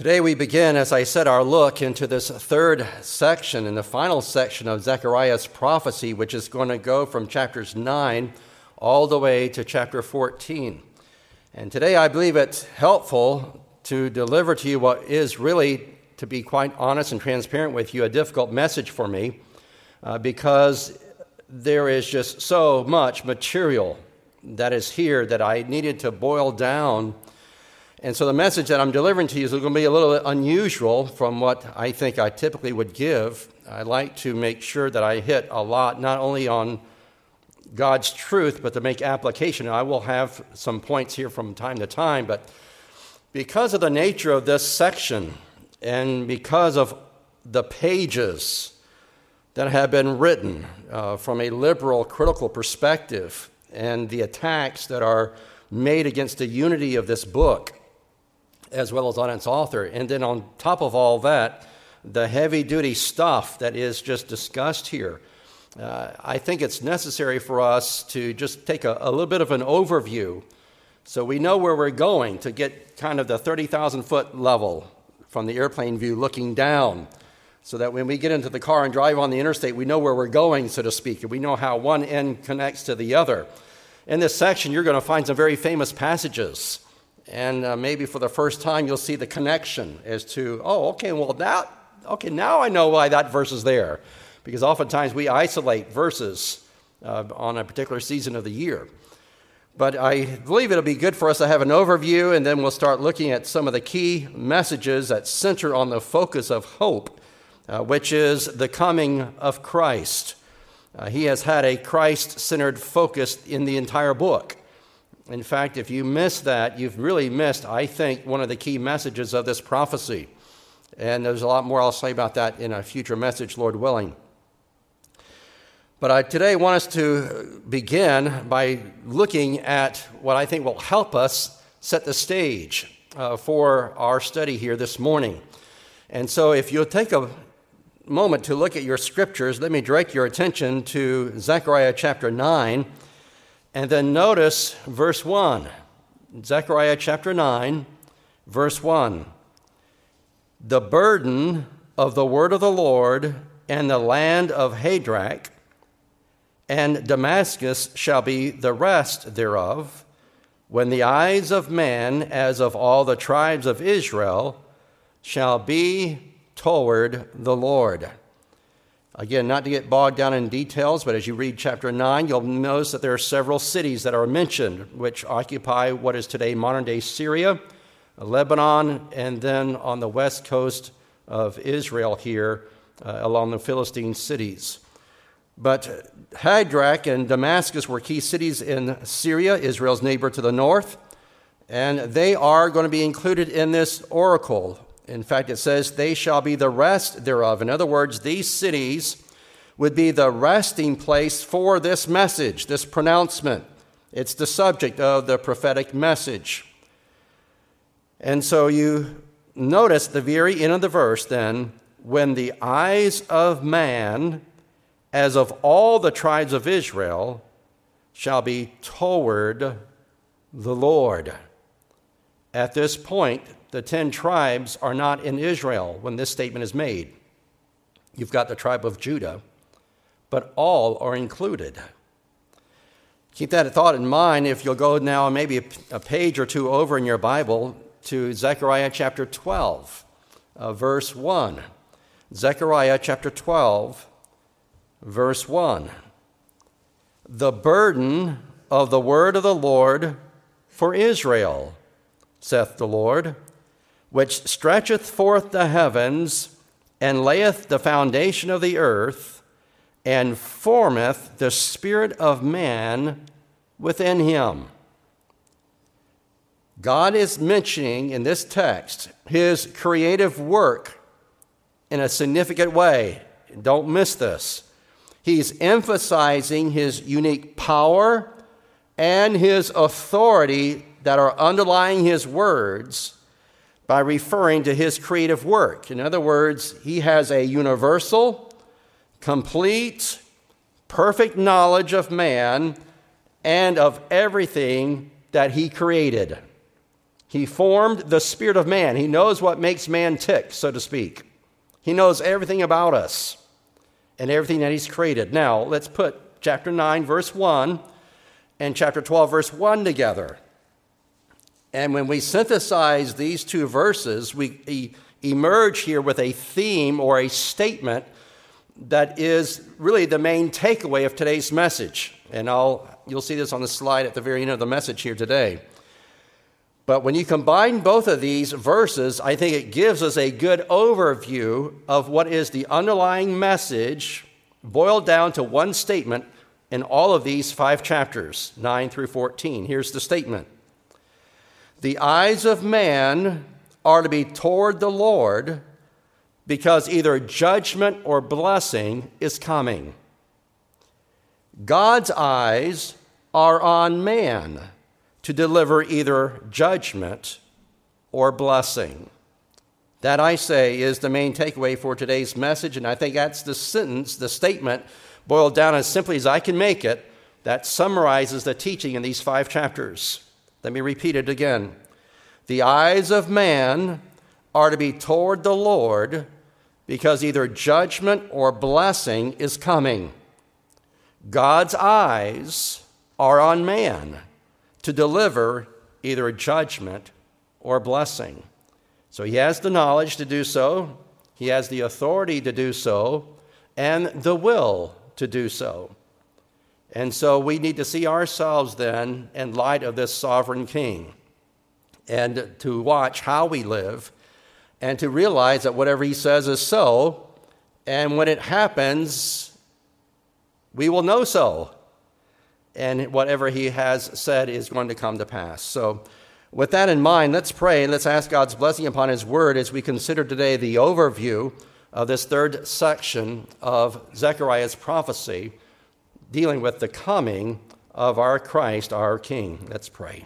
Today we begin, as I said, our look into this third section and the final section of Zechariah's prophecy, which is going to go from chapters 9 all the way to chapter 14. And today I believe it's helpful to deliver to you what is really, to be quite honest and transparent with you, a difficult message for me because there is just so much material that is here that I needed to boil down. And so the message that I'm delivering to you is going to be a little bit unusual from what I think I typically would give. I like to make sure that I hit a lot, not only on God's truth, but to make application. I will have some points here from time to time, but because of the nature of this section and because of the pages that have been written from a liberal, critical perspective and the attacks that are made against the unity of this book, as well as on its author. And then on top of all that, the heavy-duty stuff that is just discussed here. I think it's necessary for us to just take a little bit of an overview so we know where we're going, to get kind of the 30,000-foot level from the airplane view looking down, so that when we get into the car and drive on the interstate, we know where we're going, so to speak, and we know how one end connects to the other. In this section, you're going to find some very famous passages. And maybe for the first time, you'll see the connection as to, now I know why that verse is there. Because oftentimes we isolate verses on a particular season of the year. But I believe it'll be good for us to have an overview, and then we'll start looking at some of the key messages that center on the focus of hope, which is the coming of Christ. He has had a Christ-centered focus in the entire book. In fact, if you miss that, you've really missed, I think, one of the key messages of this prophecy. And there's a lot more I'll say about that in a future message, Lord willing. But I today want us to begin by looking at what I think will help us set the stage for our study here this morning. And so if you'll take a moment to look at your scriptures, let me direct your attention to Zechariah chapter 9. And then notice verse 1, Zechariah chapter 9, verse 1. The burden of the word of the Lord and the land of Hadrach and Damascus shall be the rest thereof, when the eyes of man, as of all the tribes of Israel, shall be toward the Lord. Again, not to get bogged down in details, but as you read chapter 9, you'll notice that there are several cities that are mentioned, which occupy what is today modern-day Syria, Lebanon, and then on the west coast of Israel here along the Philistine cities. But Hadrach and Damascus were key cities in Syria, Israel's neighbor to the north, and they are going to be included in this oracle. In fact, it says, they shall be the rest thereof. In other words, these cities would be the resting place for this message, this pronouncement. It's the subject of the prophetic message. And so you notice the very end of the verse then, when the eyes of man, as of all the tribes of Israel, shall be toward the Lord. At this point, the 10 tribes are not in Israel when this statement is made. You've got the tribe of Judah, but all are included. Keep that thought in mind if you'll go now maybe a page or two over in your Bible to Zechariah chapter 12, verse 1. Zechariah chapter 12, verse 1. The burden of the word of the Lord for Israel, saith the Lord, which stretcheth forth the heavens, and layeth the foundation of the earth, and formeth the spirit of man within him. God is mentioning in this text his creative work in a significant way. Don't miss this. He's emphasizing his unique power and his authority that are underlying his words by referring to his creative work. In other words, he has a universal, complete, perfect knowledge of man and of everything that he created. He formed the spirit of man. He knows what makes man tick, so to speak. He knows everything about us and everything that he's created. Now, let's put chapter 9, verse 1 and chapter 12, verse 1 together. And when we synthesize these two verses, we emerge here with a theme or a statement that is really the main takeaway of today's message. And you'll see this on the slide at the very end of the message here today. But when you combine both of these verses, I think it gives us a good overview of what is the underlying message boiled down to one statement in all of these 5 chapters, 9 through 14. Here's the statement. The eyes of man are to be toward the Lord because either judgment or blessing is coming. God's eyes are on man to deliver either judgment or blessing. That, I say, is the main takeaway for today's message, and I think that's the sentence, the statement, boiled down as simply as I can make it, that summarizes the teaching in these 5 chapters. Let me repeat it again. The eyes of man are to be toward the Lord because either judgment or blessing is coming. God's eyes are on man to deliver either judgment or blessing. So he has the knowledge to do so, he has the authority to do so, and the will to do so. And so we need to see ourselves then in light of this sovereign king, and to watch how we live, and to realize that whatever he says is so, and when it happens, we will know so. And whatever he has said is going to come to pass. So with that in mind, let's pray and let's ask God's blessing upon his word as we consider today the overview of this 3rd section of Zechariah's prophecy dealing with the coming of our Christ, our King. Let's pray.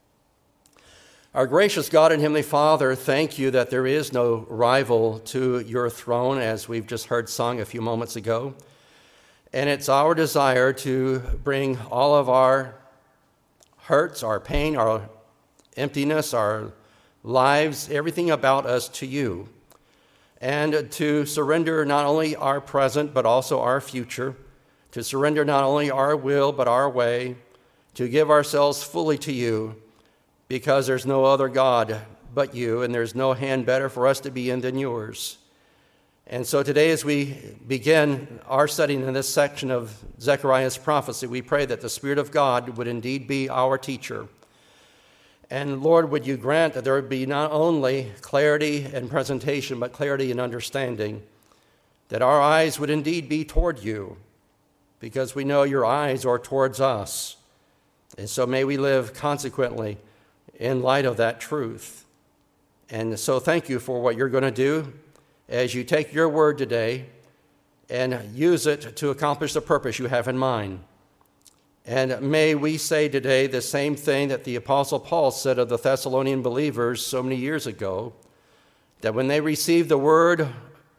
Our gracious God and Heavenly Father, thank you that there is no rival to your throne, as we've just heard sung a few moments ago. And it's our desire to bring all of our hurts, our pain, our emptiness, our lives, everything about us to you. And to surrender not only our present, but also our future. To surrender not only our will, but our way. To give ourselves fully to you, because there's no other God but you, and there's no hand better for us to be in than yours. And so today, as we begin our study in this section of Zechariah's prophecy, we pray that the Spirit of God would indeed be our teacher. And Lord, would you grant that there would be not only clarity and presentation, but clarity and understanding, that our eyes would indeed be toward you, because we know your eyes are towards us. And so may we live consequently in light of that truth. And so thank you for what you're going to do as you take your word today and use it to accomplish the purpose you have in mind. And may we say today the same thing that the Apostle Paul said of the Thessalonian believers so many years ago, that when they received the word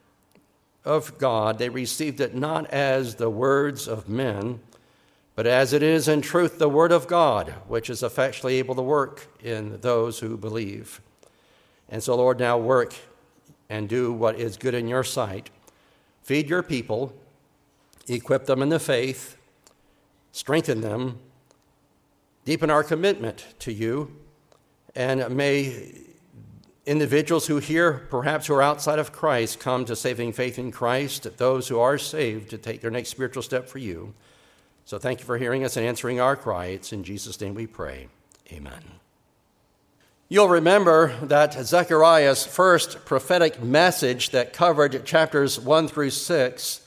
of God, they received it not as the words of men, but as it is in truth the word of God, which is effectually able to work in those who believe. And so, Lord, now work and do what is good in your sight. Feed your people, equip them in the faith, strengthen them, deepen our commitment to you, and may individuals who hear, perhaps who are outside of Christ, come to saving faith in Christ, those who are saved to take their next spiritual step for you. So thank you for hearing us and answering our cry. It's in Jesus' name we pray. Amen. You'll remember that Zechariah's first prophetic message that covered chapters 1 through 6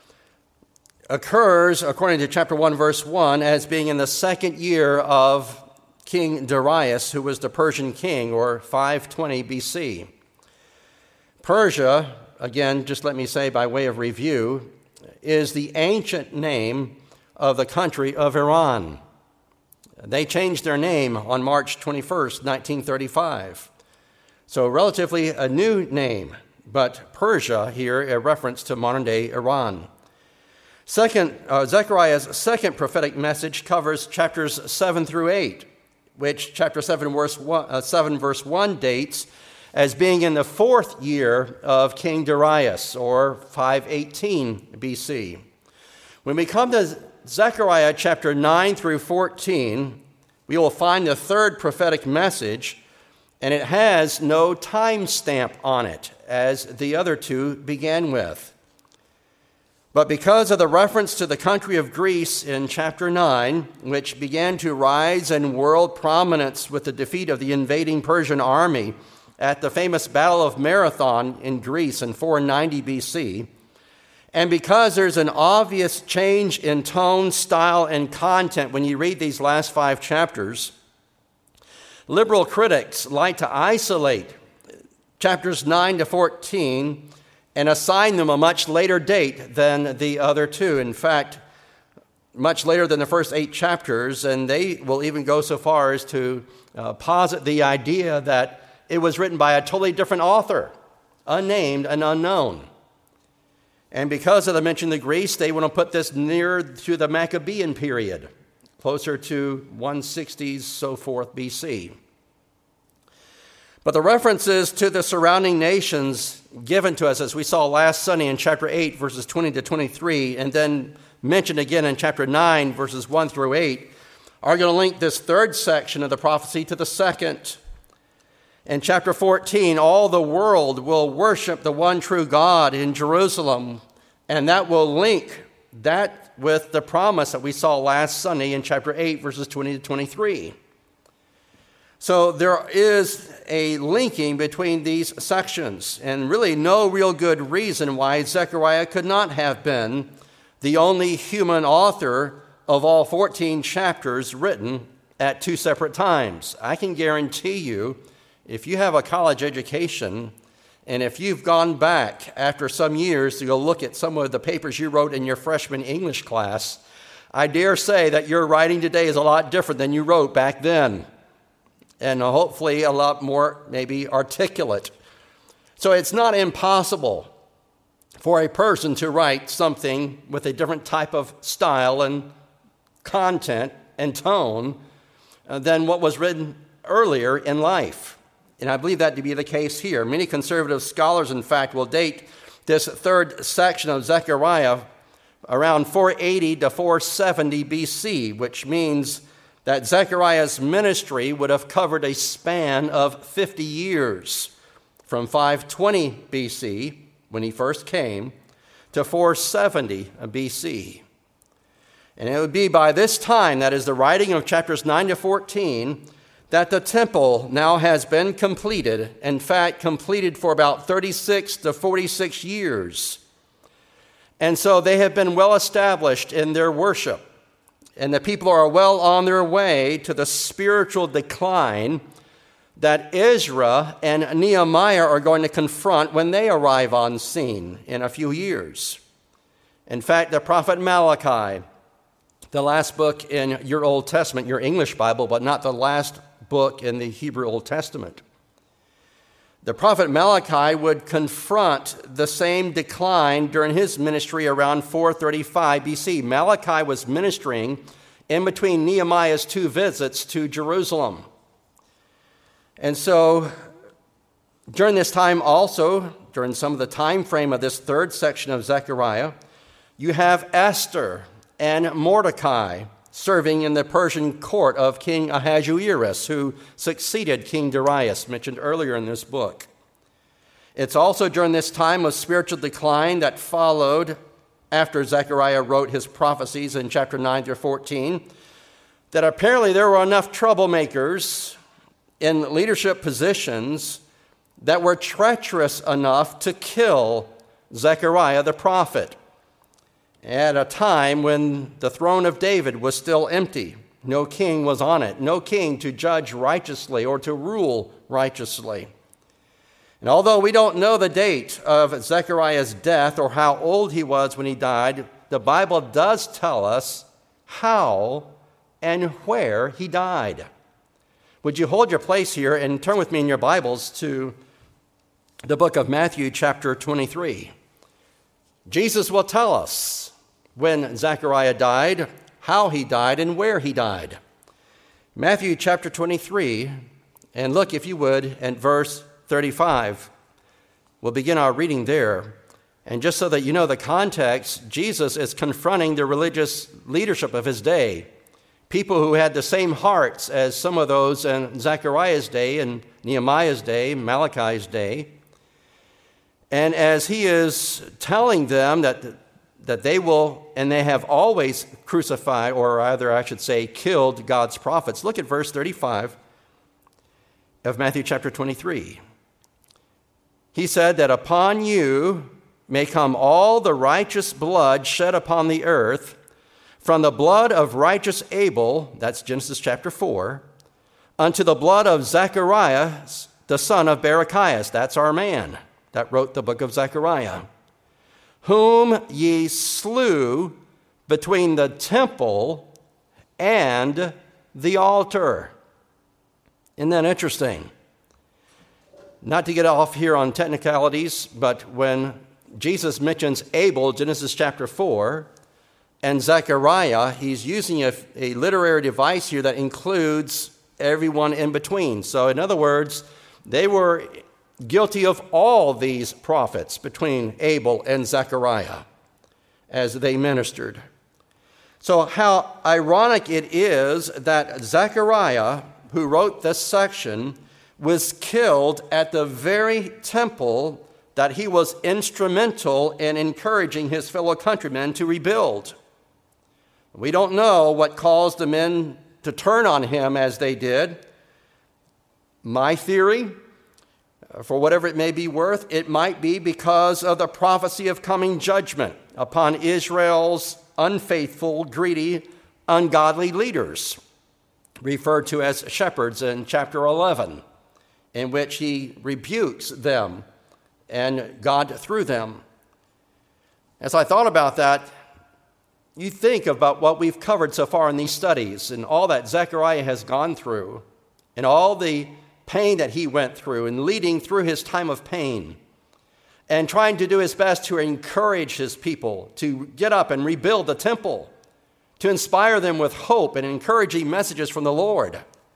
occurs, according to chapter 1, verse 1, as being in the 2nd year of King Darius, who was the Persian king, or 520 BC. Persia, again, just let me say by way of review, is the ancient name of the country of Iran. They changed their name on March 21st, 1935. So relatively a new name, but Persia here, a reference to modern-day Iran. Zechariah's second prophetic message covers chapters 7 through 8, which chapter 7 verse 1 dates as being in the 4th year of King Darius, or 518 BC. When we come to Zechariah chapter 9 through 14, we will find the third prophetic message, and it has no time stamp on it, as the other two began with. But because of the reference to the country of Greece in chapter 9, which began to rise in world prominence with the defeat of the invading Persian army at the famous Battle of Marathon in Greece in 490 BC, and because there's an obvious change in tone, style, and content when you read these last 5 chapters, liberal critics like to isolate chapters 9 to 14 and assign them a much later date than the other two. In fact, much later than the first 8 chapters, and they will even go so far as to posit the idea that it was written by a totally different author, unnamed and unknown. And because of the mention of Greece, they want to put this near to the Maccabean period, closer to 160s, so forth, BC. But the references to the surrounding nations given to us, as we saw last Sunday in chapter 8, verses 20 to 23, and then mentioned again in chapter 9, verses 1 through 8, are going to link this third section of the prophecy to the second. In chapter 14, all the world will worship the one true God in Jerusalem, and that will link that with the promise that we saw last Sunday in chapter 8, verses 20 to 23. So there is a linking between these sections, and really no real good reason why Zechariah could not have been the only human author of all 14 chapters written at 2 separate times. I can guarantee you, if you have a college education, and if you've gone back after some years to go look at some of the papers you wrote in your freshman English class, I dare say that your writing today is a lot different than you wrote back then, and hopefully a lot more maybe articulate. So it's not impossible for a person to write something with a different type of style and content and tone than what was written earlier in life. And I believe that to be the case here. Many conservative scholars, in fact, will date this third section of Zechariah around 480 to 470 BC, which means that Zechariah's ministry would have covered a span of 50 years, from 520 BC, when he first came, to 470 BC. And it would be by this time, that is the writing of chapters 9 to 14, that the temple now has been completed, in fact, completed for about 36 to 46 years. And so they have been well established in their worship, and the people are well on their way to the spiritual decline that Ezra and Nehemiah are going to confront when they arrive on scene in a few years. In fact, the prophet Malachi, the last book in your Old Testament, your English Bible, but not the last book in the Hebrew Old Testament. The prophet Malachi would confront the same decline during his ministry around 435 BC. Malachi was ministering in between Nehemiah's 2 visits to Jerusalem. And so during this time also, during some of the time frame of this third section of Zechariah, you have Esther and Mordecai serving in the Persian court of King Ahasuerus, who succeeded King Darius, mentioned earlier in this book. It's also during this time of spiritual decline that followed after Zechariah wrote his prophecies in chapter 9 through 14, that apparently there were enough troublemakers in leadership positions that were treacherous enough to kill Zechariah the prophet at a time when the throne of David was still empty. No king was on it, no king to judge righteously or to rule righteously. And although we don't know the date of Zechariah's death or how old he was when he died, the Bible does tell us how and where he died. Would you hold your place here and turn with me in your Bibles to the book of Matthew, chapter 23. Jesus will tell us when Zechariah died, how he died, and where he died. Matthew chapter 23, and look, if you would, at verse 35. We'll begin our reading there. And just so that you know the context, Jesus is confronting the religious leadership of his day, people who had the same hearts as some of those in Zechariah's day and Nehemiah's day, Malachi's day. And as he is telling them that they will, and they have always crucified, or rather I should say killed God's prophets. Look at verse 35 of Matthew chapter 23. He said that upon you may come all the righteous blood shed upon the earth, from the blood of righteous Abel, that's Genesis chapter 4, unto the blood of Zechariah, the son of Berechias, that's our man that wrote the book of Zechariah, whom ye slew between the temple and the altar. Isn't that interesting? Not to get off here on technicalities, but when Jesus mentions Abel, Genesis chapter 4, and Zechariah, he's using a literary device here that includes everyone in between. So in other words, they were guilty of all these prophets between Abel and Zechariah as they ministered. So how ironic it is that Zechariah, who wrote this section, was killed at the very temple that he was instrumental in encouraging his fellow countrymen to rebuild. We don't know what caused the men to turn on him as they did. My theory, for whatever it may be worth, it might be because of the prophecy of coming judgment upon Israel's unfaithful, greedy, ungodly leaders, referred to as shepherds in chapter 11, in which he rebukes them and God through them. As I thought about that, you think about what we've covered so far in these studies and all that Zechariah has gone through and all the pain that he went through and leading through his time of pain and trying to do his best to encourage his people to get up and rebuild the temple, to inspire them with hope and encouraging messages from the Lord.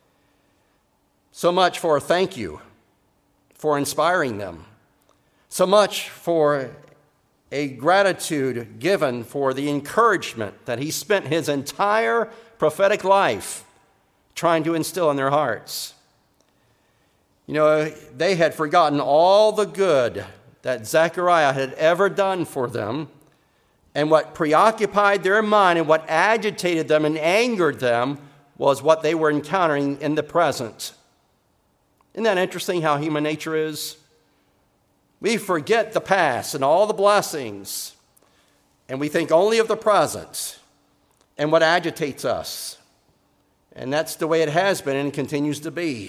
So much for thank you for inspiring them. So much for a gratitude given for the encouragement that he spent his entire prophetic life trying to instill in their hearts. You know, they had forgotten all the good that Zechariah had ever done for them, and what preoccupied their mind and what agitated them and angered them was what they were encountering in the present. Isn't that interesting how human nature is? We forget the past and all the blessings, and we think only of the present and what agitates us. And that's the way it has been and continues to be.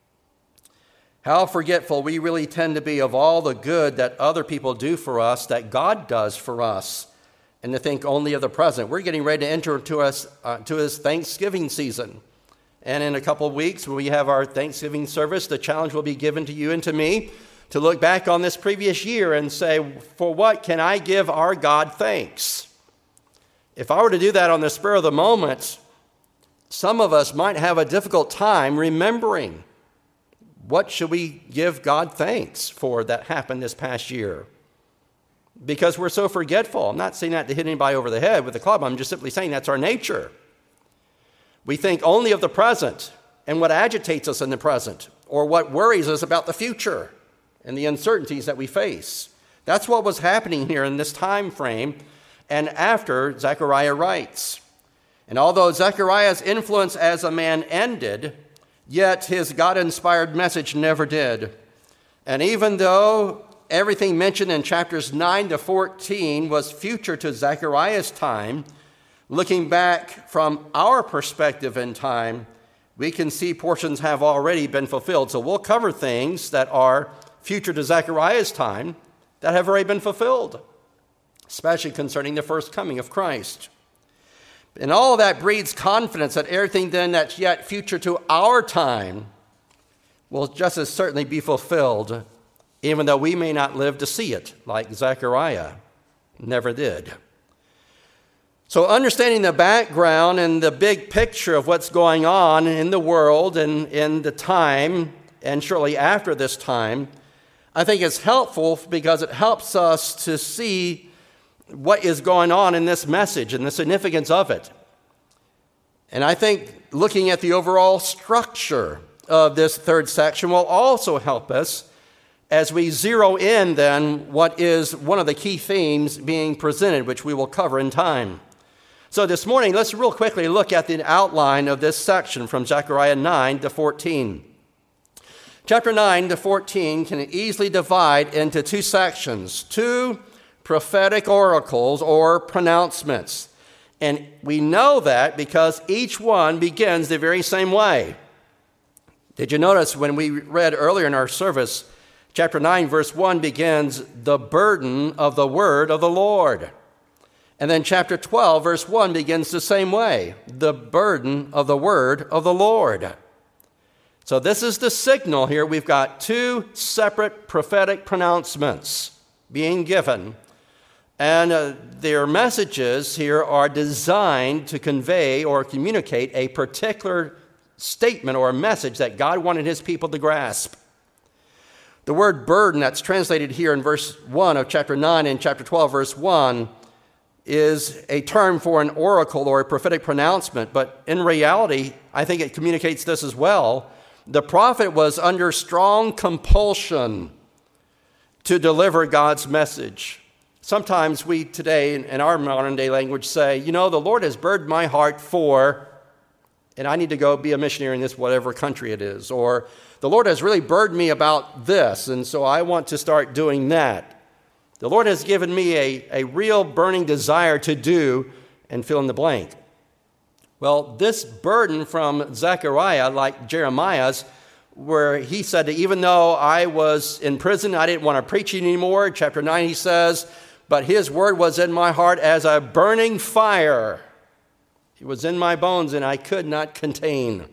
How forgetful we really tend to be of all the good that other people do for us, that God does for us, and to think only of the present. We're getting ready to enter to his Thanksgiving season. And in a couple of weeks, when we have our Thanksgiving service, the challenge will be given to you and to me to look back on this previous year and say, for what can I give our God thanks? If I were to do that on the spur of the moment, some of us might have a difficult time remembering what should we give God thanks for that happened this past year. Because we're so forgetful. I'm not saying that to hit anybody over the head with a club. I'm just simply saying that's our nature. We think only of the present and what agitates us in the present, or what worries us about the future and the uncertainties that we face. That's what was happening here in this time frame and after Zechariah writes. And although Zechariah's influence as a man ended, yet his God-inspired message never did. And even though everything mentioned in chapters 9 to 14 was future to Zechariah's time, looking back from our perspective in time, we can see portions have already been fulfilled. So we'll cover things that are future to Zechariah's time that have already been fulfilled, especially concerning the first coming of Christ. And all of that breeds confidence that everything then that's yet future to our time will just as certainly be fulfilled, even though we may not live to see it, like Zechariah never did. So understanding the background and the big picture of what's going on in the world and in the time and shortly after this time, I think it's helpful because it helps us to see what is going on in this message and the significance of it. And I think looking at the overall structure of this third section will also help us as we zero in then what is one of the key themes being presented, which we will cover in time. So this morning, let's real quickly look at the outline of this section from Zechariah 9 to 14. Chapter 9 to 14 can easily divide into two sections, two prophetic oracles or pronouncements. And we know that because each one begins the very same way. Did you notice when we read earlier in our service, chapter 9, verse 1 begins, the burden of the word of the Lord. And then chapter 12, verse 1 begins the same way, the burden of the word of the Lord. So this is the signal here. We've got two separate prophetic pronouncements being given. And their messages here are designed to convey or communicate a particular statement or a message that God wanted his people to grasp. The word burden that's translated here in verse 1 of chapter 9 and chapter 12, verse 1, is a term for an oracle or a prophetic pronouncement. But in reality, I think it communicates this as well. The prophet was under strong compulsion to deliver God's message. Sometimes we today, in our modern day language, say, the Lord has burdened my heart for, and I need to go be a missionary in this whatever country it is. Or the Lord has really burdened me about this, and so I want to start doing that. The Lord has given me a real burning desire to do, and fill in the blank. Well, this burden from Zechariah, like Jeremiah's, where he said that even though I was in prison, I didn't want to preach anymore. Chapter 9, he says, but his word was in my heart as a burning fire. It was in my bones, and I could not contain.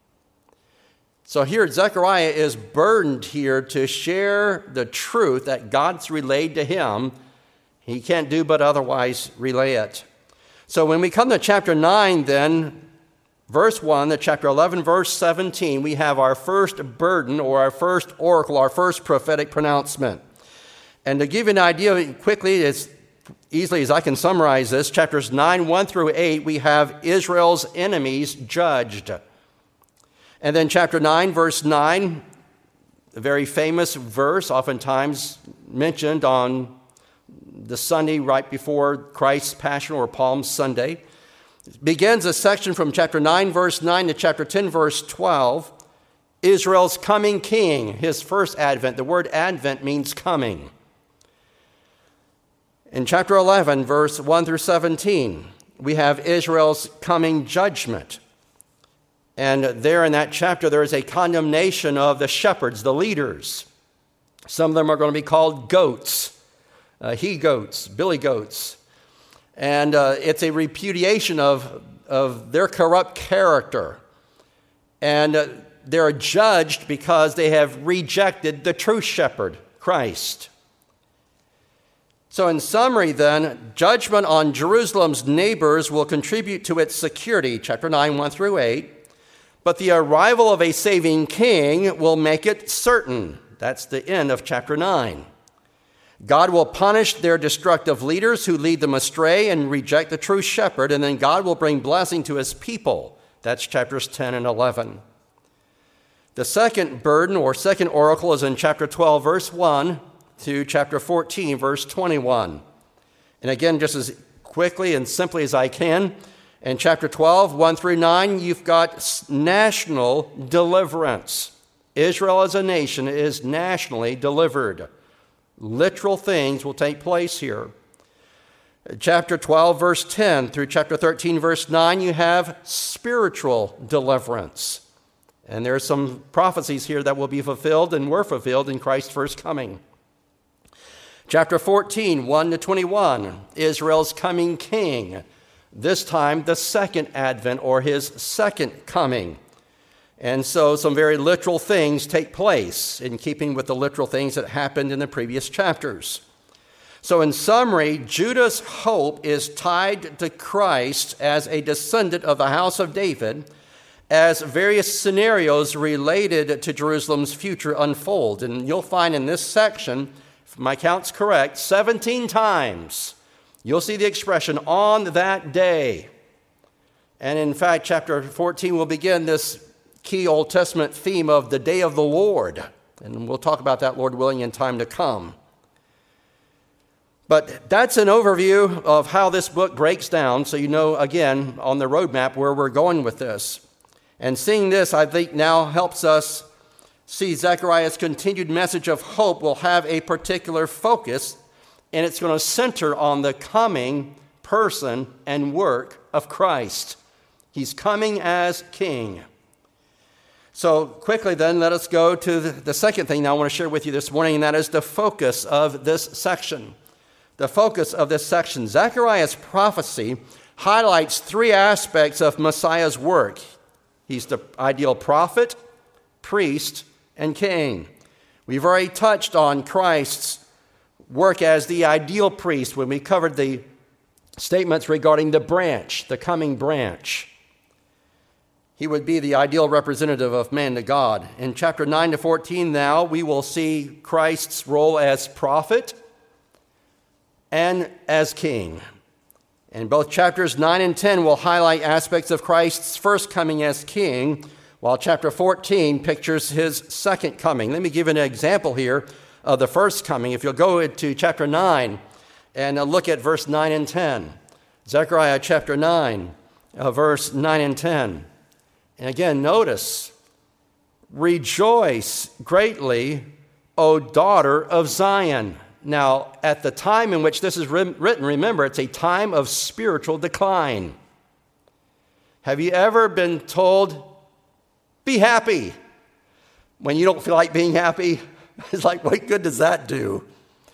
So here, Zechariah is burdened here to share the truth that God's relayed to him. He can't do but otherwise relay it. So when we come to chapter 9, then, verse 1 to chapter 11, verse 17, we have our first burden or our first oracle, our first prophetic pronouncement. And to give you an idea quickly, as easily as I can summarize this, chapters 9, 1 through 8, we have Israel's enemies judged. And then chapter 9, verse 9, a very famous verse, oftentimes mentioned on the Sunday right before Christ's Passion or Palm Sunday, begins a section from chapter 9, verse 9 to chapter 10, verse 12, Israel's coming king, his first advent. The word advent means coming. In chapter 11, verse 1 through 17, we have Israel's coming judgment. And there in that chapter, there is a condemnation of the shepherds, the leaders. Some of them are going to be called goats, he-goats, billy goats. And it's a repudiation of their corrupt character. And they're judged because they have rejected the true shepherd, Christ. So in summary then, judgment on Jerusalem's neighbors will contribute to its security, chapter 9, 1 through 8. But the arrival of a saving king will make it certain. That's the end of chapter 9. God will punish their destructive leaders who lead them astray and reject the true shepherd, and then God will bring blessing to his people. That's chapters 10 and 11. The second burden or second oracle is in chapter 12, verse 1 to chapter 14, verse 21. And again, just as quickly and simply as I can, in chapter 12, 1 through 9, you've got national deliverance. Israel as a nation is nationally delivered. Literal things will take place here. Chapter 12, verse 10 through chapter 13, verse 9, you have spiritual deliverance. And there are some prophecies here that will be fulfilled and were fulfilled in Christ's first coming. Chapter 14, 1 to 21, Israel's coming king. This time, the second advent or his second coming. And so some very literal things take place in keeping with the literal things that happened in the previous chapters. So in summary, Judah's hope is tied to Christ as a descendant of the house of David, as various scenarios related to Jerusalem's future unfold. And you'll find in this section, if my count's correct, 17 times you'll see the expression, on that day. And in fact, chapter 14 will begin this key Old Testament theme of the day of the Lord. And we'll talk about that, Lord willing, in time to come. But that's an overview of how this book breaks down, so you know, again, on the roadmap where we're going with this. And seeing this, I think, now helps us see Zechariah's continued message of hope will have a particular focus, and it's going to center on the coming person and work of Christ. He's coming as king. So quickly then, let us go to the second thing I want to share with you this morning, and that is the focus of this section. The focus of this section. Zechariah's prophecy highlights three aspects of Messiah's work. He's the ideal prophet, priest, and king. We've already touched on Christ's work as the ideal priest when we covered the statements regarding the branch, the coming branch. He would be the ideal representative of man to God. In chapter 9 to 14 now, we will see Christ's role as prophet and as king. And both chapters 9 and 10 will highlight aspects of Christ's first coming as king, while chapter 14 pictures his second coming. Let me give an example here of the first coming. If you'll go into chapter 9 and look at verse 9 and 10. Zechariah chapter 9, verse 9 and 10. And again, notice, rejoice greatly, O daughter of Zion. Now, at the time in which this is written, remember, it's a time of spiritual decline. Have you ever been told, be happy, when you don't feel like being happy? It's like, what good does that do?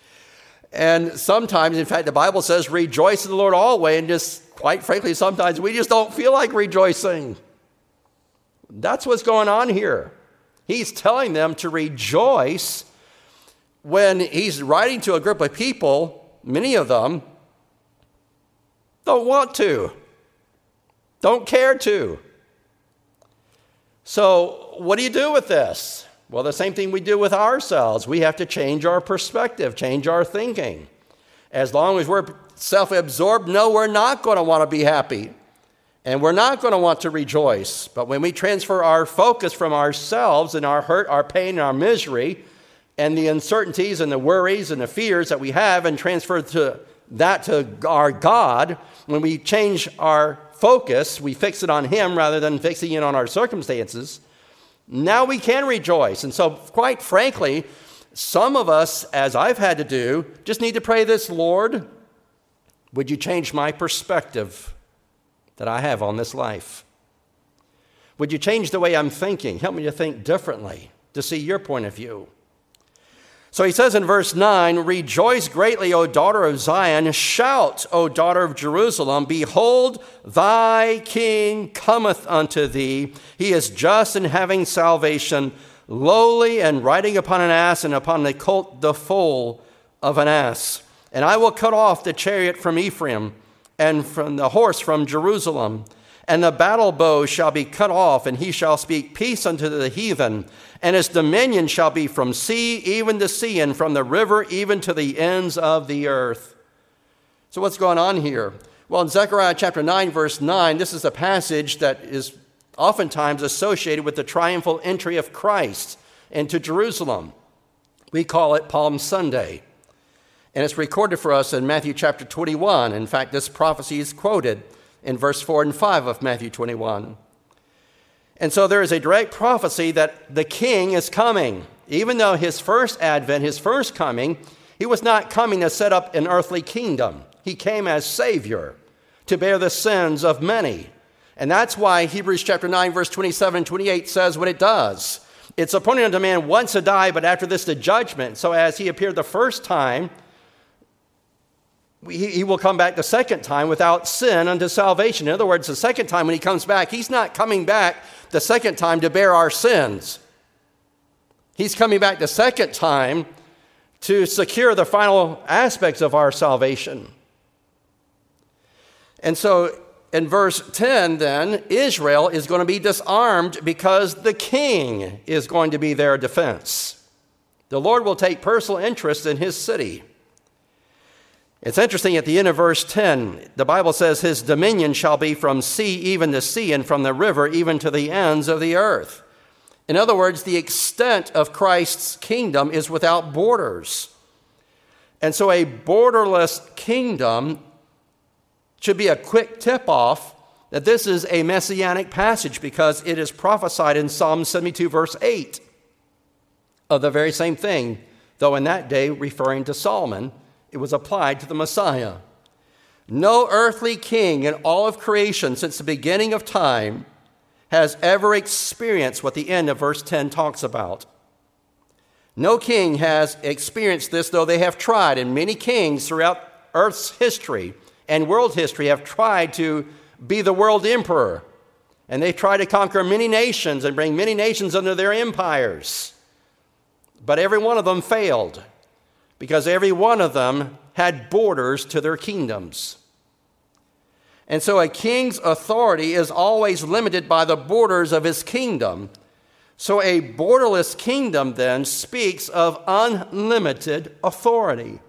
And sometimes, in fact, the Bible says, rejoice in the Lord always, and just, quite frankly, sometimes we just don't feel like rejoicing. That's what's going on here. He's telling them to rejoice when he's writing to a group of people, many of them don't want to, don't care to. So what do you do with this? Well, the same thing we do with ourselves. We have to change our perspective, change our thinking. As long as we're self-absorbed, no, we're not going to want to be happy. And we're not going to want to rejoice. But when we transfer our focus from ourselves and our hurt, our pain, and our misery, and the uncertainties and the worries and the fears that we have, and transfer that to our God, when we change our focus, we fix it on Him rather than fixing it on our circumstances, now we can rejoice. And so, quite frankly, some of us, as I've had to do, just need to pray this, Lord, would you change my perspective that I have on this life? Would you change the way I'm thinking? Help me to think differently, to see your point of view. So he says in verse 9, rejoice greatly, O daughter of Zion. Shout, O daughter of Jerusalem. Behold, thy king cometh unto thee. He is just and having salvation, lowly and riding upon an ass, and upon the colt the foal of an ass. And I will cut off the chariot from Ephraim, and from the horse from Jerusalem. And the battle bow shall be cut off, and he shall speak peace unto the heathen. And his dominion shall be from sea even to sea, and from the river even to the ends of the earth. So what's going on here? Well, in Zechariah chapter 9, verse 9, this is a passage that is oftentimes associated with the triumphal entry of Christ into Jerusalem. We call it Palm Sunday. And it's recorded for us in Matthew chapter 21. In fact, this prophecy is quoted in verse 4 and 5 of Matthew 21. And so there is a direct prophecy that the king is coming. Even though his first advent, his first coming, he was not coming to set up an earthly kingdom. He came as Savior to bear the sins of many. And that's why Hebrews chapter 9, verse 27 and 28 says what it does. It's appointed unto man once to die, but after this the judgment. So as he appeared the first time, he will come back the second time without sin unto salvation. In other words, the second time when he comes back, he's not coming back the second time to bear our sins. He's coming back the second time to secure the final aspects of our salvation. And so in verse 10 then, Israel is going to be disarmed because the king is going to be their defense. The Lord will take personal interest in his city. It's interesting, at the end of verse 10, the Bible says, his dominion shall be from sea even to sea, and from the river even to the ends of the earth. In other words, the extent of Christ's kingdom is without borders. And so a borderless kingdom should be a quick tip-off that this is a messianic passage, because it is prophesied in Psalm 72, verse 8, of the very same thing, though in that day, referring to Solomon, it was applied to the Messiah. No earthly king in all of creation since the beginning of time has ever experienced what the end of verse 10 talks about. No king has experienced this, though they have tried, and many kings throughout earth's history and world history have tried to be the world emperor. And they tried to conquer many nations and bring many nations under their empires. But every one of them failed, because every one of them had borders to their kingdoms. And so a king's authority is always limited by the borders of his kingdom. So a borderless kingdom then speaks of unlimited authority.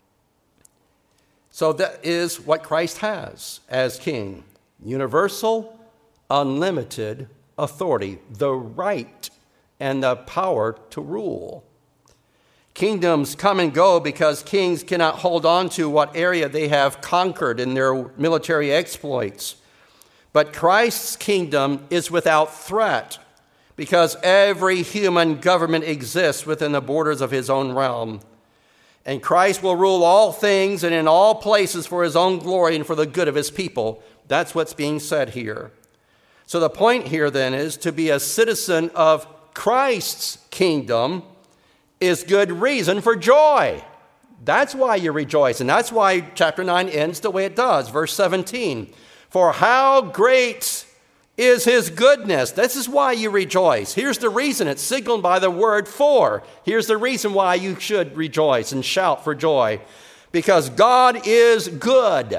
So that is what Christ has as king. Universal, unlimited authority, the right and the power to rule. Kingdoms come and go because kings cannot hold on to what area they have conquered in their military exploits. But Christ's kingdom is without threat because every human government exists within the borders of his own realm. And Christ will rule all things and in all places for his own glory and for the good of his people. That's what's being said here. So the point here then is to be a citizen of Christ's kingdom is good reason for joy. That's why you rejoice. And that's why chapter 9 ends the way it does. Verse 17, for how great is his goodness. This is why you rejoice. Here's the reason. It's signaled by the word for. Here's the reason why you should rejoice and shout for joy. Because God is good.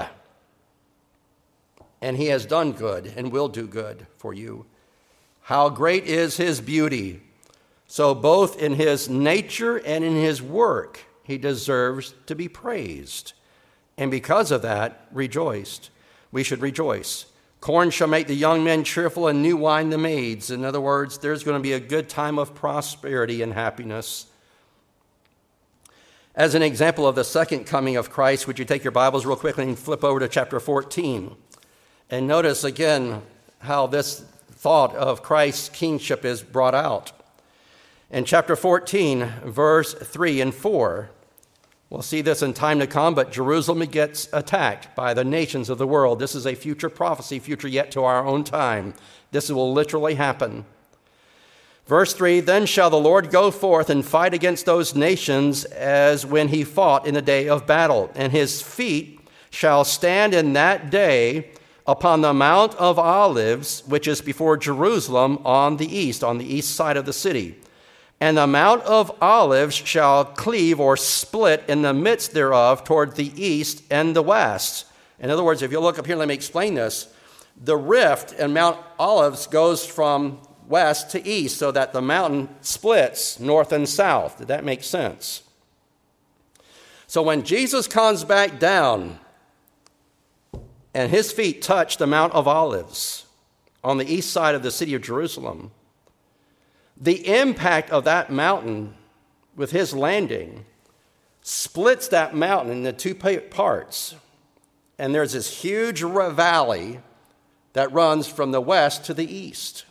And he has done good and will do good for you. How great is his beauty. So both in his nature and in his work, he deserves to be praised. And because of that, rejoiced. We should rejoice. Corn shall make the young men cheerful, and new wine the maids. In other words, there's going to be a good time of prosperity and happiness. As an example of the second coming of Christ, would you take your Bibles real quickly and flip over to chapter 14? And notice again how this thought of Christ's kingship is brought out. In chapter 14, verse 3 and 4, we'll see this in time to come, but Jerusalem gets attacked by the nations of the world. This is a future prophecy, future yet to our own time. This will literally happen. Verse 3, then shall the Lord go forth and fight against those nations as when he fought in the day of battle. And his feet shall stand in that day upon the Mount of Olives, which is before Jerusalem on the east side of the city. And the Mount of Olives shall cleave or split in the midst thereof toward the east and the west. In other words, if you look up here, let me explain this. The rift in Mount Olives goes from west to east so that the mountain splits north and south. Did that make sense? So when Jesus comes back down and his feet touch the Mount of Olives on the east side of the city of Jerusalem, the impact of that mountain with his landing splits that mountain into two parts. And there's this huge valley that runs from the west to the east.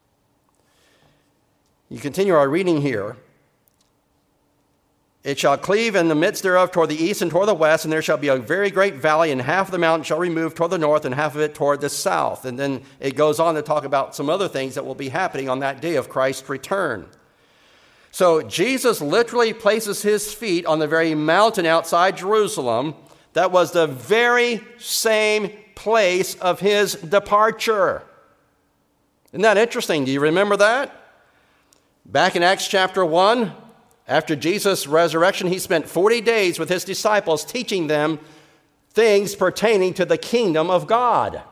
You continue our reading here. It shall cleave in the midst thereof toward the east and toward the west, and there shall be a very great valley, and half of the mountain shall remove toward the north, and half of it toward the south. And then it goes on to talk about some other things that will be happening on that day of Christ's return. So Jesus literally places his feet on the very mountain outside Jerusalem that was the very same place of his departure. Isn't that interesting? Do you remember that? Back in Acts chapter 1, After Jesus' resurrection, he spent 40 days with his disciples teaching them things pertaining to the kingdom of God.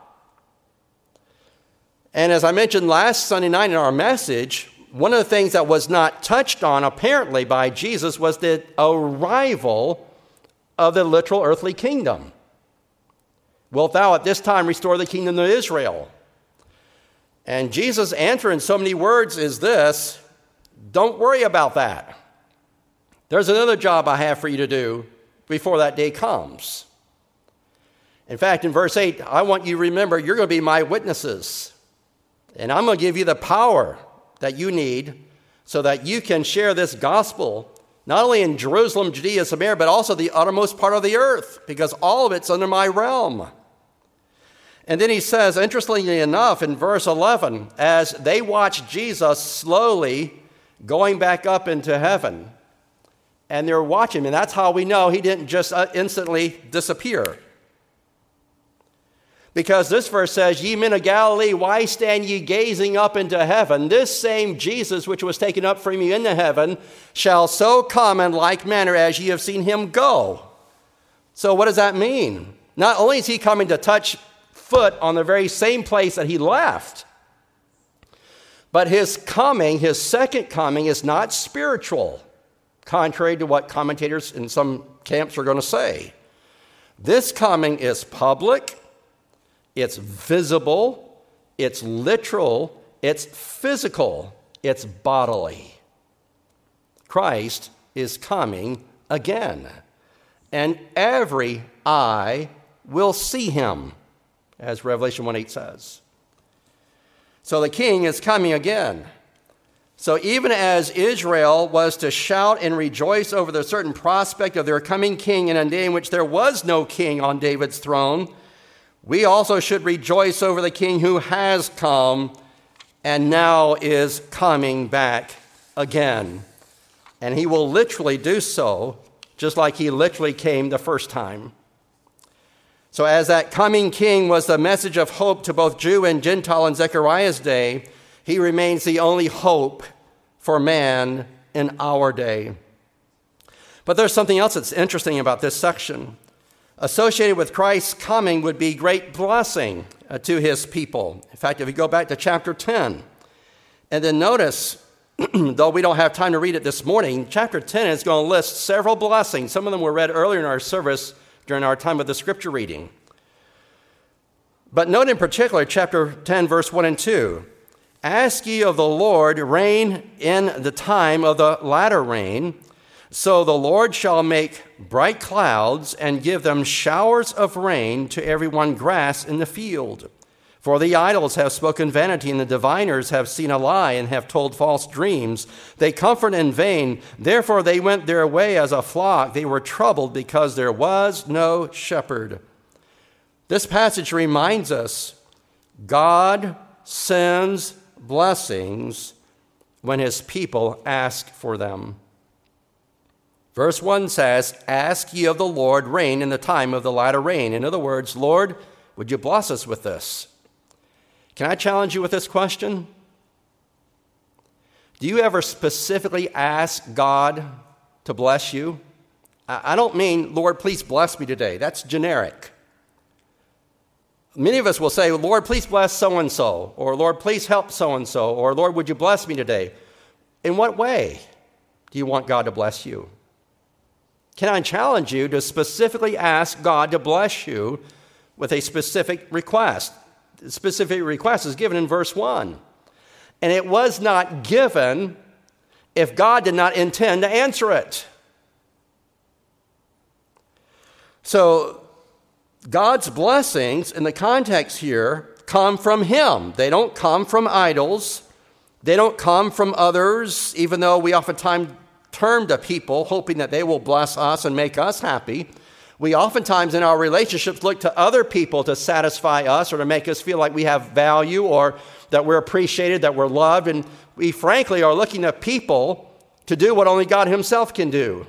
And as I mentioned last Sunday night in our message, one of the things that was not touched on apparently by Jesus was the arrival of the literal earthly kingdom. Wilt thou at this time restore the kingdom to Israel? And Jesus' answer in so many words is this: don't worry about that. There's another job I have for you to do before that day comes. In fact, in verse 8, I want you to remember you're going to be my witnesses. And I'm going to give you the power that you need so that you can share this gospel not only in Jerusalem, Judea, Samaria, but also the uttermost part of the earth, because all of it's under my realm. And then he says, interestingly enough, in verse 11, as they watch Jesus slowly going back up into heaven, and they're watching him, and that's how we know he didn't just instantly disappear. Because this verse says, ye men of Galilee, why stand ye gazing up into heaven? This same Jesus which was taken up from you into heaven shall so come in like manner as ye have seen him go. So what does that mean? Not only is he coming to touch foot on the very same place that he left, but his coming, his second coming, is not spiritual, contrary to what commentators in some camps are going to say. This coming is public. It's visible, it's literal, it's physical, it's bodily. Christ is coming again, and every eye will see him, as Revelation 1:8 says. So the king is coming again. So even as Israel was to shout and rejoice over the certain prospect of their coming king in a day in which there was no king on David's throne, we also should rejoice over the king who has come and now is coming back again. And he will literally do so, just like he literally came the first time. So as that coming king was the message of hope to both Jew and Gentile in Zechariah's day, he remains the only hope for man in our day. But there's something else that's interesting about this section. Associated with Christ's coming would be great blessing to his people. In fact, if you go back to chapter 10, and then notice, though we don't have time to read it this morning, chapter 10 is going to list several blessings. Some of them were read earlier in our service during our time of the scripture reading. But note in particular, chapter 10, verse 1 and 2. Ask ye of the Lord rain in the time of the latter rain. So the Lord shall make bright clouds and give them showers of rain to every one grass in the field. For the idols have spoken vanity, and the diviners have seen a lie and have told false dreams. They comfort in vain. Therefore they went their way as a flock. They were troubled because there was no shepherd. This passage reminds us God sends blessings when his people ask for them. Verse 1 says, ask ye of the Lord rain in the time of the latter rain. In other words, Lord, would you bless us with this? Can I challenge you with this question? Do you ever specifically ask God to bless you? I don't mean, Lord, please bless me today. That's generic. Many of us will say, Lord, please bless so-and-so, or Lord, please help so-and-so, or Lord, would you bless me today? In what way do you want God to bless you? Can I challenge you to specifically ask God to bless you with a specific request? The specific request is given in verse 1. And it was not given if God did not intend to answer it. So God's blessings in the context here come from him. They don't come from idols. They don't come from others, even though we oftentimes turn to people hoping that they will bless us and make us happy. We oftentimes in our relationships look to other people to satisfy us or to make us feel like we have value or that we're appreciated, that we're loved. And we frankly are looking to people to do what only God himself can do.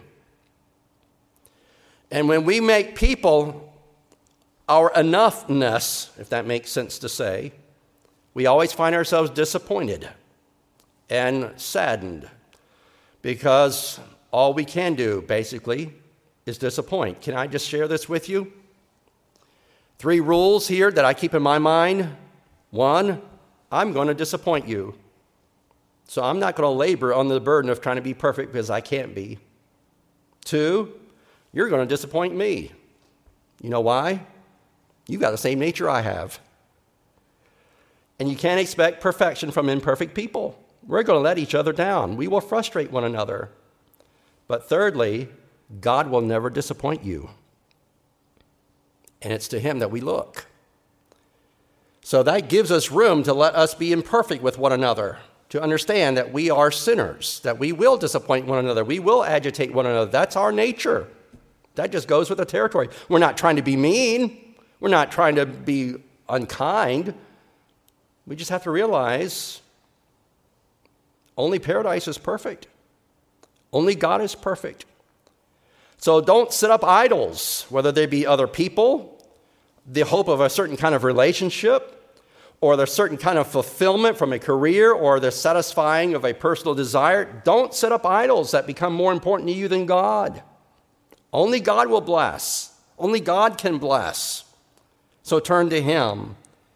And when we make people our enoughness, if that makes sense to say, we always find ourselves disappointed and saddened because all we can do, basically, is disappoint. Can I just share this with you? 3 rules here that I keep in my mind. 1, I'm going to disappoint you. So I'm not going to labor on the burden of trying to be perfect because I can't be. 2, you're going to disappoint me. You know why? You've got the same nature I have. And you can't expect perfection from imperfect people. We're going to let each other down. We will frustrate one another. But thirdly, God will never disappoint you. And it's to him that we look. So that gives us room to let us be imperfect with one another, to understand that we are sinners, that we will disappoint one another, we will agitate one another. That's our nature. That just goes with the territory. We're not trying to be mean. We're not trying to be unkind. We just have to realize only paradise is perfect. Only God is perfect. So don't set up idols, whether they be other people, the hope of a certain kind of relationship, or the certain kind of fulfillment from a career, or the satisfying of a personal desire. Don't set up idols that become more important to you than God. Only God will bless. Only God can bless. So turn to him.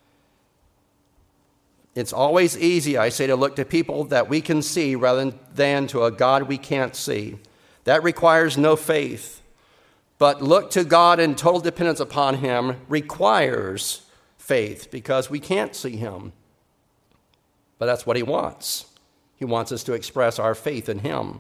It's always easy, I say, to look to people that we can see rather than to a God we can't see. That requires no faith. But look to God in total dependence upon him requires faith because we can't see him. But that's what he wants. He wants us to express our faith in him.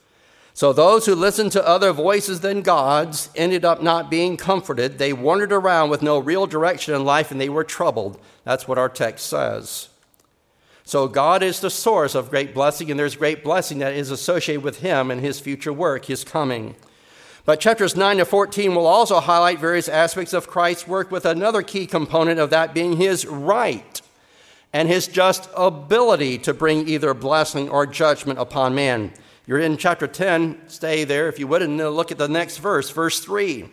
So those who listened to other voices than God's ended up not being comforted. They wandered around with no real direction in life and they were troubled. That's what our text says. So God is the source of great blessing, and there's great blessing that is associated with him and his future work, his coming. But chapters 9 to 14 will also highlight various aspects of Christ's work, with another key component of that being his right and his just ability to bring either blessing or judgment upon man. You're in chapter 10. Stay there, if you would, and look at the next verse, verse 3.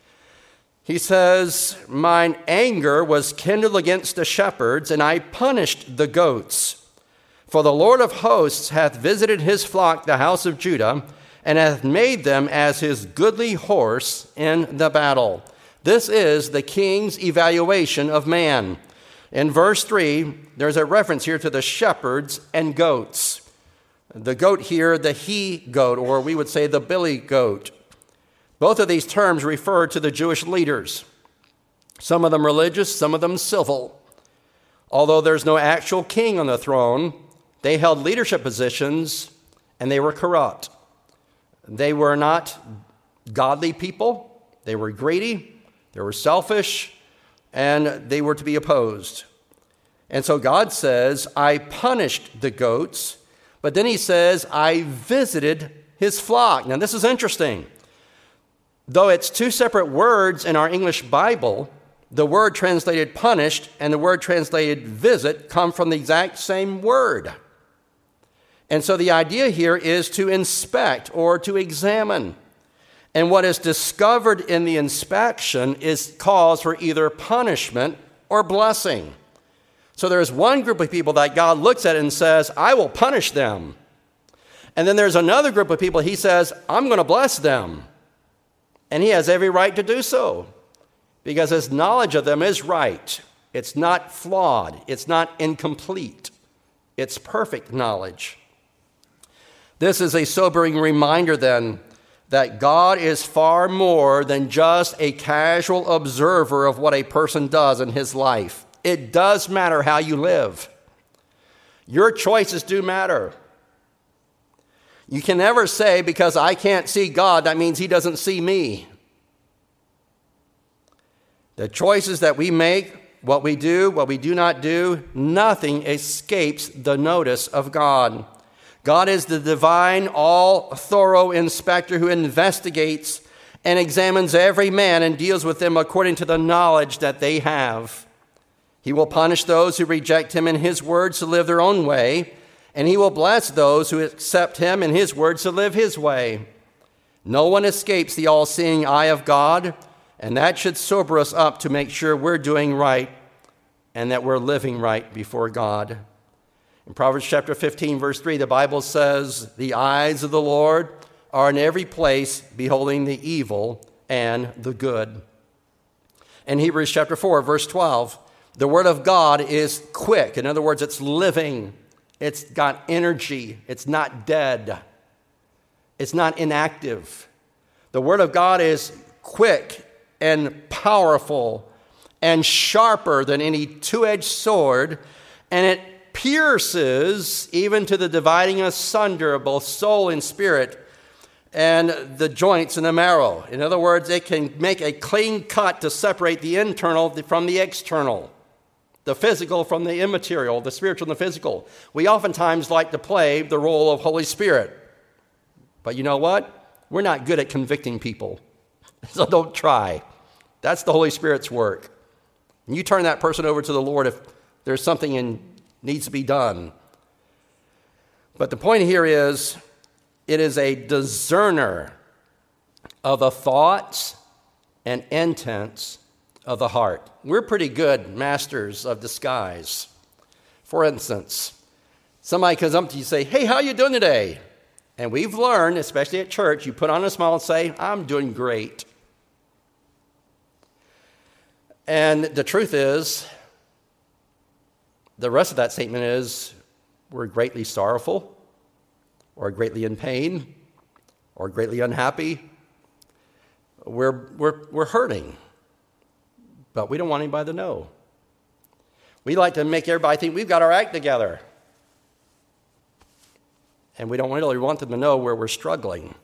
He says, "Mine anger was kindled against the shepherds, and I punished the goats. For the Lord of hosts hath visited his flock, the house of Judah, and hath made them as his goodly horse in the battle." This is the king's evaluation of man. In verse 3, there's a reference here to the shepherds and goats. The goat here, the he-goat, or we would say the billy goat. Both of these terms refer to the Jewish leaders, some of them religious, some of them civil. Although there's no actual king on the throne, they held leadership positions and they were corrupt. They were not godly people. They were greedy, they were selfish, and they were to be opposed. And so God says, I punished the goats, but then he says, I visited his flock. Now this is interesting. Though it's 2 separate words in our English Bible, the word translated punished and the word translated visit come from the exact same word. And so the idea here is to inspect or to examine. And what is discovered in the inspection is cause for either punishment or blessing. So there's one group of people that God looks at and says, I will punish them. And then there's another group of people he says, I'm going to bless them. And he has every right to do so because his knowledge of them is right. It's not flawed. It's not incomplete. It's perfect knowledge. This is a sobering reminder then that God is far more than just a casual observer of what a person does in his life. It does matter how you live. Your choices do matter. You can never say, because I can't see God, that means he doesn't see me. The choices that we make, what we do not do, nothing escapes the notice of God. God is the divine, all-thorough inspector who investigates and examines every man and deals with them according to the knowledge that they have. He will punish those who reject him and his words to live their own way, and he will bless those who accept him and his words to live his way. No one escapes the all-seeing eye of God, and that should sober us up to make sure we're doing right and that we're living right before God. In Proverbs chapter 15, verse 3, the Bible says, the eyes of the Lord are in every place, beholding the evil and the good. In Hebrews chapter 4, verse 12, the word of God is quick. In other words, it's living. It's got energy. It's not dead. It's not inactive. The word of God is quick and powerful and sharper than any two-edged sword, and it pierces even to the dividing asunder of both soul and spirit and the joints and the marrow. In other words, it can make a clean cut to separate the internal from the external, the physical from the immaterial, the spiritual and the physical. We oftentimes like to play the role of Holy Spirit. But you know what? We're not good at convicting people. So don't try. That's the Holy Spirit's work. And you turn that person over to the Lord if there's something needs to be done. But the point here is, it is a discerner of the thoughts and intents of the heart. We're pretty good masters of disguise. For instance, somebody comes up to you and say, "Hey, how you doing today?" And we've learned, especially at church, you put on a smile and say, "I'm doing great." And the truth is, the rest of that statement is, we're greatly sorrowful, or greatly in pain, or greatly unhappy. We're hurting, but we don't want anybody to know. We like to make everybody think we've got our act together. And we don't really want them to know where we're struggling.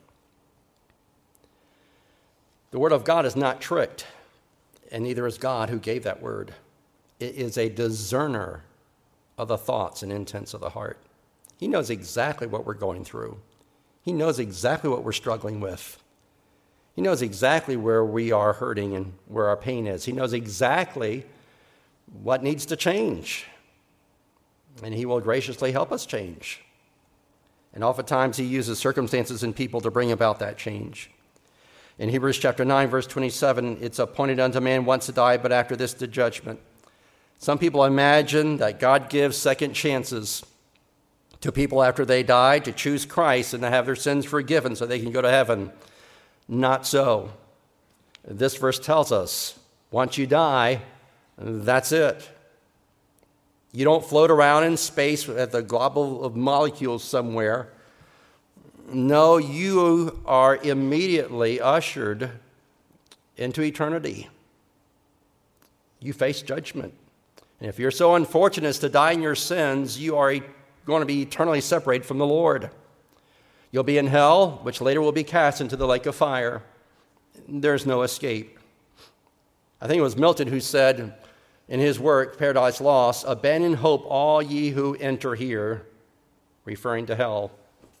The Word of God is not tricked, and neither is God who gave that Word. It is a discerner of the thoughts and intents of the heart. He knows exactly what we're going through. He knows exactly what we're struggling with. He knows exactly where we are hurting and where our pain is. He knows exactly what needs to change. And He will graciously help us change. And oftentimes He uses circumstances and people to bring about that change. In Hebrews chapter 9, verse 27, it's appointed unto man once to die, but after this the judgment. Some people imagine that God gives second chances to people after they die to choose Christ and to have their sins forgiven so they can go to heaven. Not so. This verse tells us, once you die, that's it. You don't float around in space at the globule of molecules somewhere. No, you are immediately ushered into eternity. You face judgment. And if you're so unfortunate as to die in your sins, you are going to be eternally separated from the Lord. You'll be in hell, which later will be cast into the lake of fire. There's no escape. I think it was Milton who said in his work, Paradise Lost, "Abandon hope, all ye who enter here," referring to hell.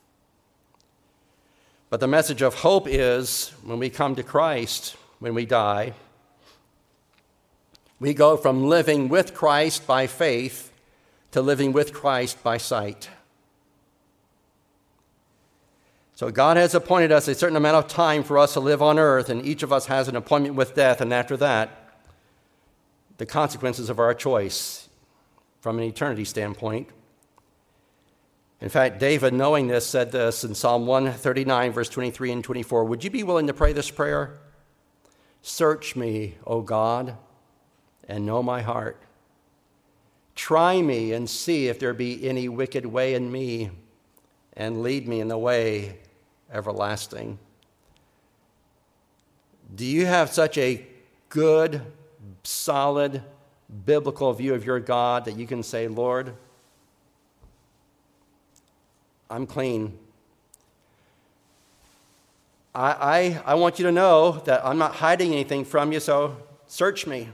But the message of hope is, when we come to Christ, when we die, we go from living with Christ by faith to living with Christ by sight. So God has appointed us a certain amount of time for us to live on earth, and each of us has an appointment with death, and after that, the consequences of our choice from an eternity standpoint. In fact, David, knowing this, said this in Psalm 139, verse 23 and 24. Would you be willing to pray this prayer? "Search me, O God, and know my heart. Try me and see if there be any wicked way in me, and lead me in the way everlasting." Do you have such a good, solid, biblical view of your God that you can say, "Lord, I'm clean. I want you to know that I'm not hiding anything from you, so search me.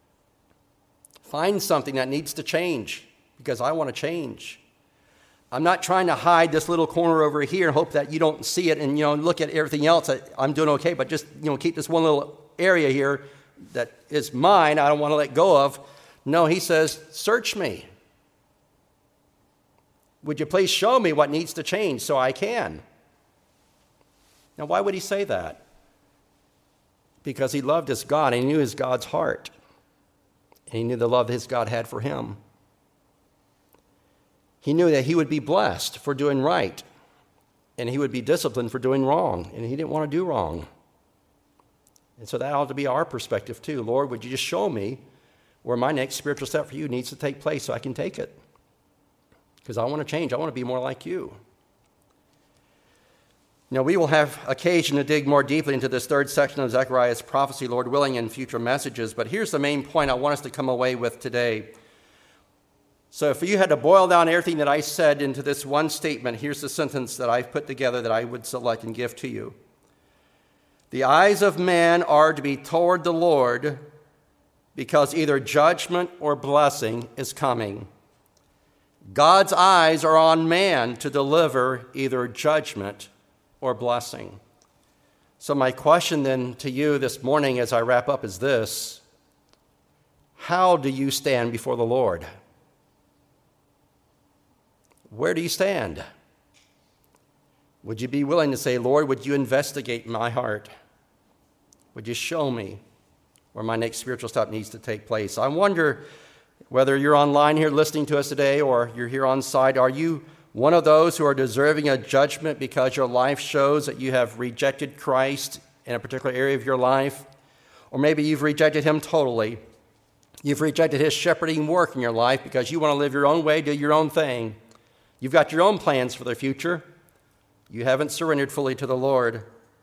Find something that needs to change, because I want to change. I'm not trying to hide this little corner over here and hope that you don't see it and, look at everything else. I'm doing okay, but just, keep this one little area here that is mine I don't want to let go of." No, he says, "Search me. Would you please show me what needs to change so I can?" Now, why would he say that? Because he loved his God, and he knew his God's heart. And he knew the love his God had for him. He knew that he would be blessed for doing right. and he would be disciplined for doing wrong, and he didn't want to do wrong. And so that ought to be our perspective too. Lord, would you just show me where my next spiritual step for you needs to take place so I can take it? Because I want to change. I want to be more like you. We will have occasion to dig more deeply into this third section of Zechariah's prophecy, Lord willing, in future messages. But here's the main point I want us to come away with today. So if you had to boil down everything that I said into this one statement, here's the sentence that I've put together that I would select and give to you. The eyes of man are to be toward the Lord because either judgment or blessing is coming. God's eyes are on man to deliver either judgment or blessing. So my question then to you this morning as I wrap up is this: how do you stand before the Lord? Where do you stand? Would you be willing to say, Lord, would you investigate my heart? Would you show me where my next spiritual step needs to take place? I wonder whether you're online here listening to us today or you're here on site, are you one of those who are deserving of judgment because your life shows that you have rejected Christ in a particular area of your life? Or maybe you've rejected him totally. You've rejected his shepherding work in your life because you want to live your own way, do your own thing. You've got your own plans for the future. You haven't surrendered fully to the Lord.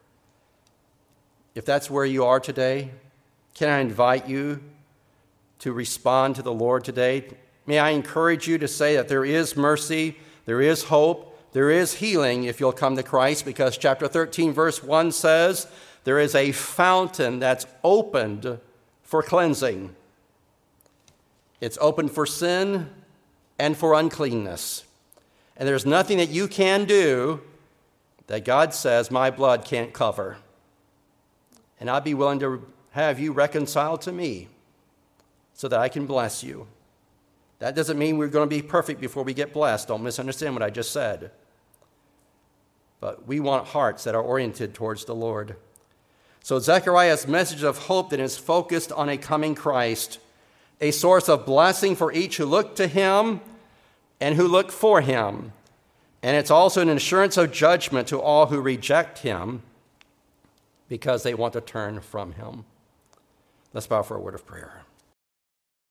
If that's where you are today, can I invite you to respond to the Lord today? May I encourage you to say that there is mercy, there is hope, there is healing if you'll come to Christ, because chapter 13, verse 1 says there is a fountain that's opened for cleansing. It's open for sin and for uncleanness. And there's nothing that you can do that God says my blood can't cover. And I'd be willing to have you reconciled to me so that I can bless you. That doesn't mean we're going to be perfect before we get blessed. Don't misunderstand what I just said. But we want hearts that are oriented towards the Lord. So Zechariah's message of hope that is focused on a coming Christ, a source of blessing for each who look to him and who look for him. And it's also an assurance of judgment to all who reject him because they want to turn from him. Let's bow for a word of prayer.